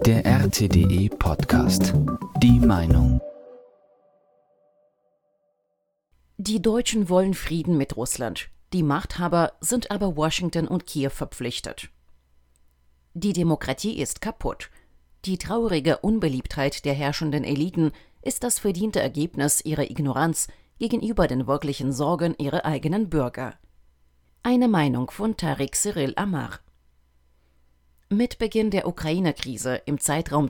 Der RTDE Podcast. Die Meinung. Die Deutschen wollen Frieden mit Russland. Die Machthaber sind aber Washington und Kiew verpflichtet. Die Demokratie ist kaputt. Die traurige Unbeliebtheit der herrschenden Eliten ist das verdiente Ergebnis ihrer Ignoranz gegenüber den wirklichen Sorgen ihrer eigenen Bürger. Eine Meinung von Tariq Cyril Amar. Mit Beginn der Ukraine-Krise im Zeitraum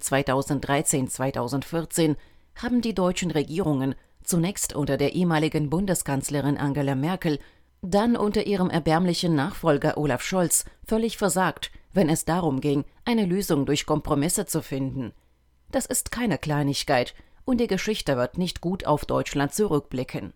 2013-2014 haben die deutschen Regierungen, zunächst unter der ehemaligen Bundeskanzlerin Angela Merkel, dann unter ihrem erbärmlichen Nachfolger Olaf Scholz, völlig versagt, wenn es darum ging, eine Lösung durch Kompromisse zu finden. Das ist keine Kleinigkeit und die Geschichte wird nicht gut auf Deutschland zurückblicken.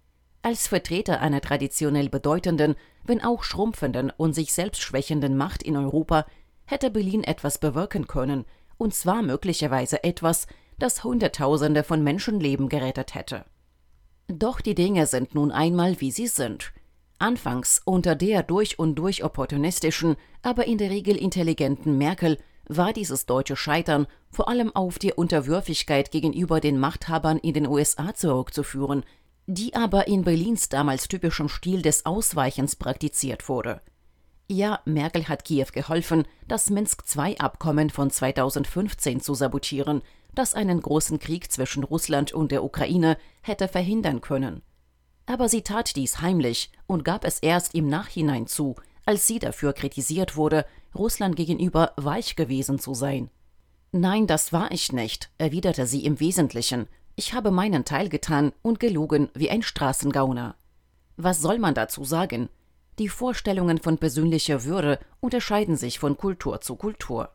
Als Vertreter einer traditionell bedeutenden, wenn auch schrumpfenden und sich selbst schwächenden Macht in Europa hätte Berlin etwas bewirken können, und zwar möglicherweise etwas, das Hunderttausende von Menschenleben gerettet hätte. Doch die Dinge sind nun einmal, wie sie sind. Anfangs unter der durch und durch opportunistischen, aber in der Regel intelligenten Merkel war dieses deutsche Scheitern vor allem auf die Unterwürfigkeit gegenüber den Machthabern in den USA zurückzuführen, die aber in Berlins damals typischem Stil des Ausweichens praktiziert wurde. Ja, Merkel hat Kiew geholfen, das Minsk-II-Abkommen von 2015 zu sabotieren, das einen großen Krieg zwischen Russland und der Ukraine hätte verhindern können. Aber sie tat dies heimlich und gab es erst im Nachhinein zu, als sie dafür kritisiert wurde, Russland gegenüber weich gewesen zu sein. »Nein, das war ich nicht«, erwiderte sie im Wesentlichen. »Ich habe meinen Teil getan und gelogen wie ein Straßengauner.« Was soll man dazu sagen? Die Vorstellungen von persönlicher Würde unterscheiden sich von Kultur zu Kultur.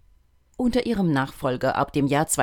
Unter ihrem Nachfolger ab dem Jahr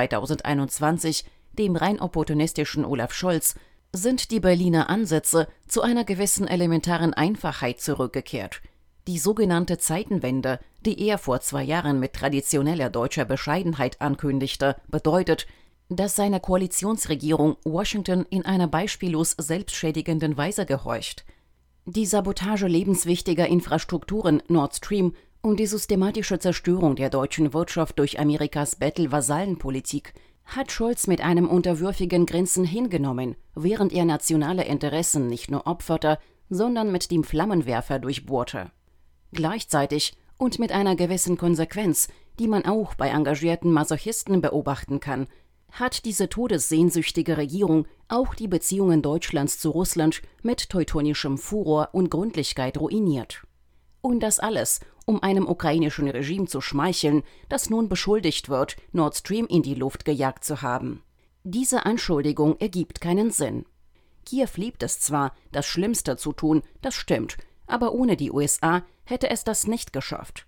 2021, dem rein opportunistischen Olaf Scholz, sind die Berliner Ansätze zu einer gewissen elementaren Einfachheit zurückgekehrt. Die sogenannte Zeitenwende, die er vor 2 Jahren mit traditioneller deutscher Bescheidenheit ankündigte, bedeutet, dass seine Koalitionsregierung Washington in einer beispiellos selbstschädigenden Weise gehorcht. Die Sabotage lebenswichtiger Infrastrukturen Nord Stream und die systematische Zerstörung der deutschen Wirtschaft durch Amerikas Bettel-Vasallenpolitik hat Scholz mit einem unterwürfigen Grinsen hingenommen, während er nationale Interessen nicht nur opferte, sondern mit dem Flammenwerfer durchbohrte. Gleichzeitig und mit einer gewissen Konsequenz, die man auch bei engagierten Masochisten beobachten kann, hat diese todessehnsüchtige Regierung auch die Beziehungen Deutschlands zu Russland mit teutonischem Furor und Gründlichkeit ruiniert. Und das alles, um einem ukrainischen Regime zu schmeicheln, das nun beschuldigt wird, Nord Stream in die Luft gejagt zu haben. Diese Anschuldigung ergibt keinen Sinn. Kiew liebt es zwar, das Schlimmste zu tun, das stimmt, aber ohne die USA hätte es das nicht geschafft.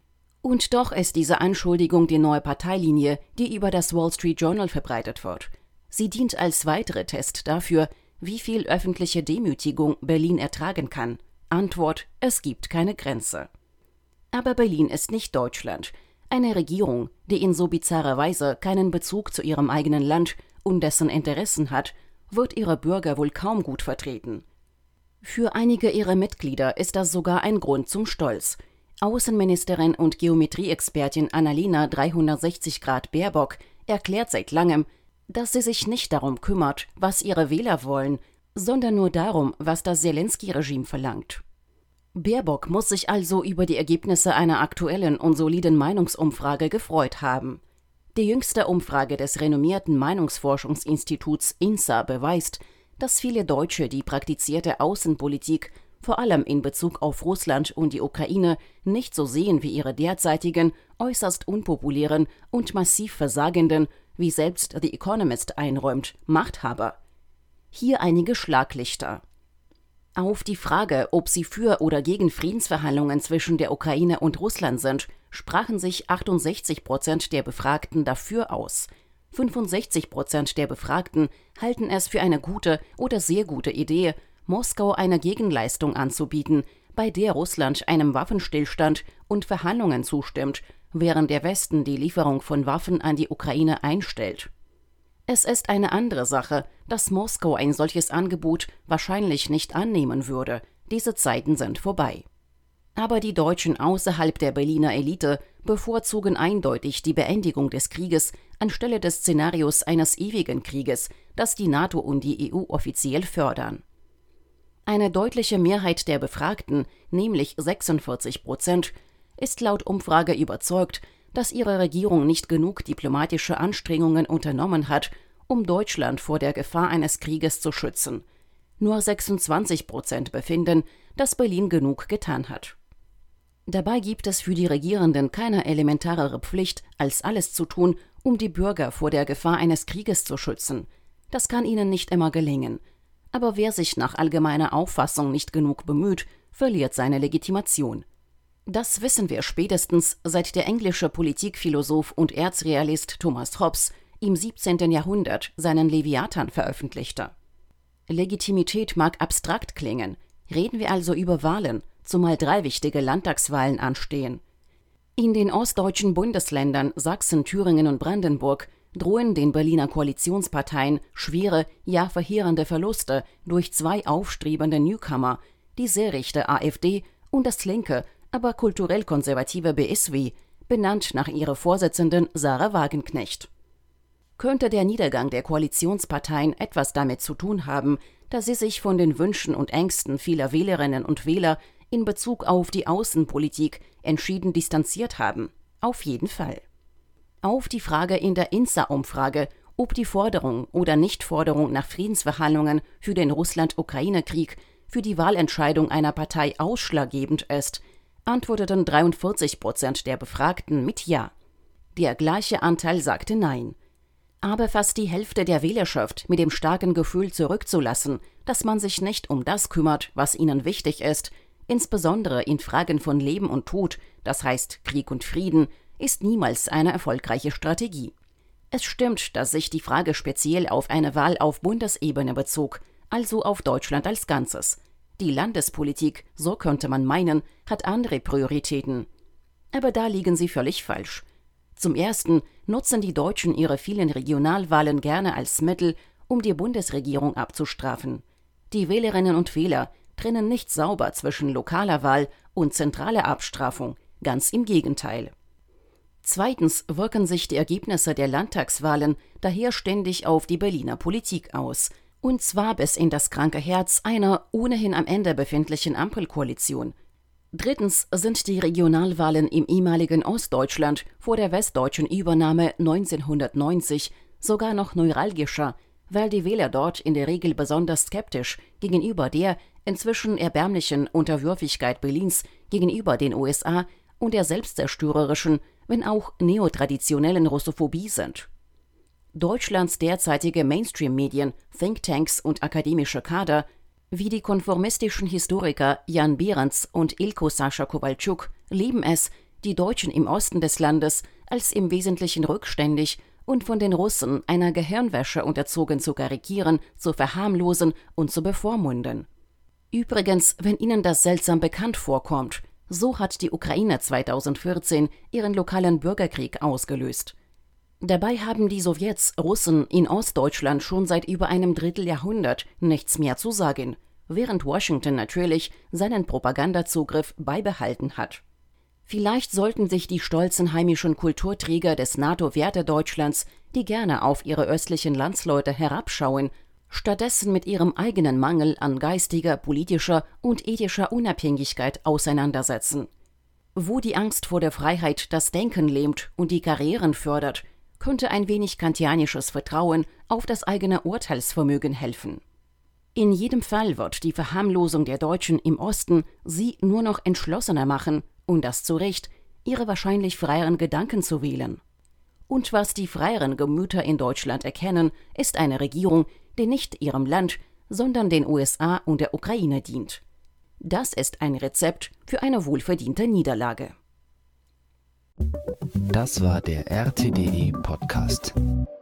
Und doch ist diese Anschuldigung die neue Parteilinie, die über das Wall Street Journal verbreitet wird. Sie dient als weitere Test dafür, wie viel öffentliche Demütigung Berlin ertragen kann. Antwort: Es gibt keine Grenze. Aber Berlin ist nicht Deutschland. Eine Regierung, die in so bizarrer Weise keinen Bezug zu ihrem eigenen Land und dessen Interessen hat, wird ihre Bürger wohl kaum gut vertreten. Für einige ihrer Mitglieder ist das sogar ein Grund zum Stolz. Außenministerin und Geometrieexpertin Annalena 360° Baerbock erklärt seit langem, dass sie sich nicht darum kümmert, was ihre Wähler wollen, sondern nur darum, was das Selensky-Regime verlangt. Baerbock muss sich also über die Ergebnisse einer aktuellen und soliden Meinungsumfrage gefreut haben. Die jüngste Umfrage des renommierten Meinungsforschungsinstituts INSA beweist, dass viele Deutsche die praktizierte Außenpolitik vor allem in Bezug auf Russland und die Ukraine nicht so sehen wie ihre derzeitigen, äußerst unpopulären und massiv versagenden, wie selbst The Economist einräumt, Machthaber. Hier einige Schlaglichter. Auf die Frage, ob sie für oder gegen Friedensverhandlungen zwischen der Ukraine und Russland sind, sprachen sich 68% der Befragten dafür aus. 65% der Befragten halten es für eine gute oder sehr gute Idee, Moskau eine Gegenleistung anzubieten, bei der Russland einem Waffenstillstand und Verhandlungen zustimmt, während der Westen die Lieferung von Waffen an die Ukraine einstellt. Es ist eine andere Sache, dass Moskau ein solches Angebot wahrscheinlich nicht annehmen würde. Diese Zeiten sind vorbei. Aber die Deutschen außerhalb der Berliner Elite bevorzugen eindeutig die Beendigung des Krieges anstelle des Szenarios eines ewigen Krieges, das die NATO und die EU offiziell fördern. Eine deutliche Mehrheit der Befragten, nämlich 46%, ist laut Umfrage überzeugt, dass ihre Regierung nicht genug diplomatische Anstrengungen unternommen hat, um Deutschland vor der Gefahr eines Krieges zu schützen. Nur 26% befinden, dass Berlin genug getan hat. Dabei gibt es für die Regierenden keine elementarere Pflicht, als alles zu tun, um die Bürger vor der Gefahr eines Krieges zu schützen. Das kann ihnen nicht immer gelingen. Aber wer sich nach allgemeiner Auffassung nicht genug bemüht, verliert seine Legitimation. Das wissen wir spätestens, seit der englische Politikphilosoph und Erzrealist Thomas Hobbes im 17. Jahrhundert seinen Leviathan veröffentlichte. Legitimität mag abstrakt klingen, reden wir also über Wahlen, zumal 3 wichtige Landtagswahlen anstehen. In den ostdeutschen Bundesländern Sachsen, Thüringen und Brandenburg drohen den Berliner Koalitionsparteien schwere, ja verheerende Verluste durch 2 aufstrebende Newcomer, die sehr rechte AfD und das linke, aber kulturell konservative BSW, benannt nach ihrer Vorsitzenden Sarah Wagenknecht. Könnte der Niedergang der Koalitionsparteien etwas damit zu tun haben, dass sie sich von den Wünschen und Ängsten vieler Wählerinnen und Wähler in Bezug auf die Außenpolitik entschieden distanziert haben? Auf jeden Fall. Auf die Frage in der INSA-Umfrage, ob die Forderung oder Nichtforderung nach Friedensverhandlungen für den Russland-Ukraine-Krieg für die Wahlentscheidung einer Partei ausschlaggebend ist, antworteten 43% der Befragten mit Ja. Der gleiche Anteil sagte Nein. Aber fast die Hälfte der Wählerschaft mit dem starken Gefühl zurückzulassen, dass man sich nicht um das kümmert, was ihnen wichtig ist, insbesondere in Fragen von Leben und Tod, das heißt Krieg und Frieden, ist niemals eine erfolgreiche Strategie. Es stimmt, dass sich die Frage speziell auf eine Wahl auf Bundesebene bezog, also auf Deutschland als Ganzes. Die Landespolitik, so könnte man meinen, hat andere Prioritäten. Aber da liegen sie völlig falsch. Zum Ersten nutzen die Deutschen ihre vielen Regionalwahlen gerne als Mittel, um die Bundesregierung abzustrafen. Die Wählerinnen und Wähler trennen nicht sauber zwischen lokaler Wahl und zentraler Abstrafung, ganz im Gegenteil. Zweitens wirken sich die Ergebnisse der Landtagswahlen daher ständig auf die Berliner Politik aus, und zwar bis in das kranke Herz einer ohnehin am Ende befindlichen Ampelkoalition. Drittens sind die Regionalwahlen im ehemaligen Ostdeutschland vor der westdeutschen Übernahme 1990 sogar noch neuralgischer, weil die Wähler dort in der Regel besonders skeptisch gegenüber der inzwischen erbärmlichen Unterwürfigkeit Berlins gegenüber den USA und der selbstzerstörerischen, wenn auch neotraditionellen Russophobie sind. Deutschlands derzeitige Mainstream-Medien, Thinktanks und akademische Kader, wie die konformistischen Historiker Jan Behrens und Ilko Sascha Kowalczuk, lieben es, die Deutschen im Osten des Landes als im Wesentlichen rückständig und von den Russen einer Gehirnwäsche unterzogen zu karikieren, zu verharmlosen und zu bevormunden. Übrigens, wenn Ihnen das seltsam bekannt vorkommt, so hat die Ukraine 2014 ihren lokalen Bürgerkrieg ausgelöst. Dabei haben die Sowjets Russen in Ostdeutschland schon seit über einem Dritteljahrhundert nichts mehr zu sagen, während Washington natürlich seinen Propagandazugriff beibehalten hat. Vielleicht sollten sich die stolzen heimischen Kulturträger des NATO-Werte-Deutschlands, die gerne auf ihre östlichen Landsleute herabschauen, stattdessen mit ihrem eigenen Mangel an geistiger, politischer und ethischer Unabhängigkeit auseinandersetzen. Wo die Angst vor der Freiheit das Denken lähmt und die Karrieren fördert, könnte ein wenig kantianisches Vertrauen auf das eigene Urteilsvermögen helfen. In jedem Fall wird die Verharmlosung der Deutschen im Osten sie nur noch entschlossener machen, und das zu Recht, ihre wahrscheinlich freieren Gedanken zu wählen. Und was die freieren Gemüter in Deutschland erkennen, ist eine Regierung, die nicht ihrem Land, sondern den USA und der Ukraine dient. Das ist ein Rezept für eine wohlverdiente Niederlage. Das war der RTDE Podcast.